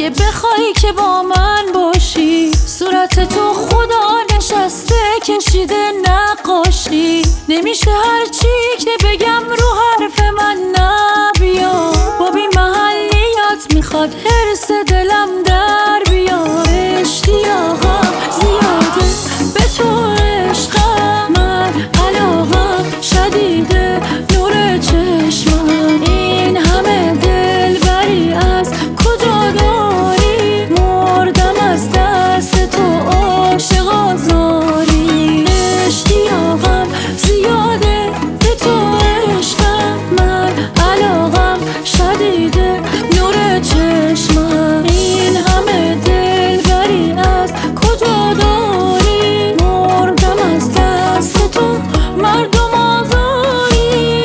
اگه بخوای که با من باشی، صورت تو خدا نشسته کشیده نقاشی. نمیشه هر چی که بگم رو حرف من نبیا. با بی محلیات میخواد حرس دلم در بیا. اشتیاقم زیاده به تو عشقم، من علاقم شدیده نور چشمم. این همه دلبری از کجا داری؟ مردم از دست تو عاشق آزاری. اشتیاقم زیاده به تو عشقم، من علاقم شدیده نور چشمم. این همه دلبری از کجا داری؟ مردم از دست تو مردم آزاری.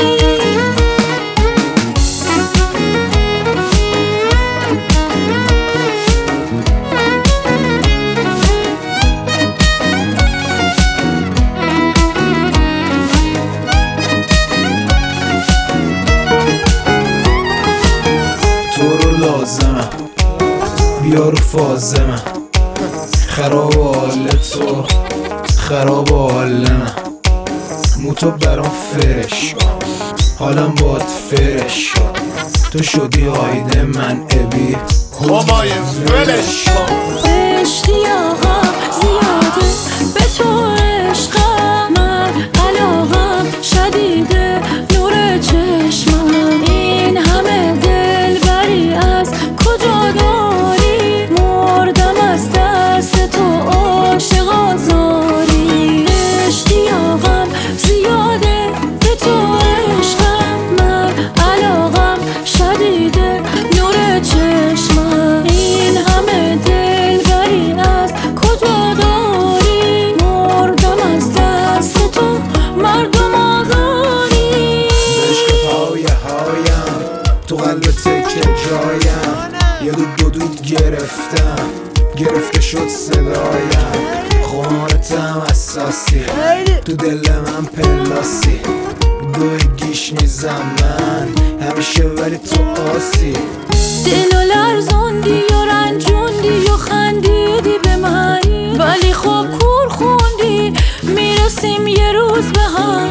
تو رو لازمم بیا رو فازمم، خراب حال تو خراب حال من. موتو برام فرش حالم باد فرش. تو شدی هایده من ابی همای ولش. اشتیاقم زیاده به تو عشقم، من علاقم شدیده نور چشمم. این همه دلبری از کجا داری؟ مردم از دست تو عاشق آزاری. اشتیاقم زیاده به تو عشقم، من علاقم شدیده نور چشمم. این همه دلبری از کجا داری؟ مردم از دست تو مردم آزاری. عشق پای هایم تو قلب تکه جایم. یه دود گرفتم گرفته شد صدایم. خمارتم اساسی تو دل من پلاسی. دو گیش نیزم من همیشه ولی تو آسی. دلو لرزوندی و رنجوندی و خندیدی به من، ولی خب کور خوندی. میرسیم یه روز به هم،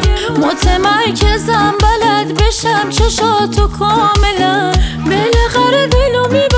متمرکزم بلد بشم چشاتو کاملا. بالاخره دلو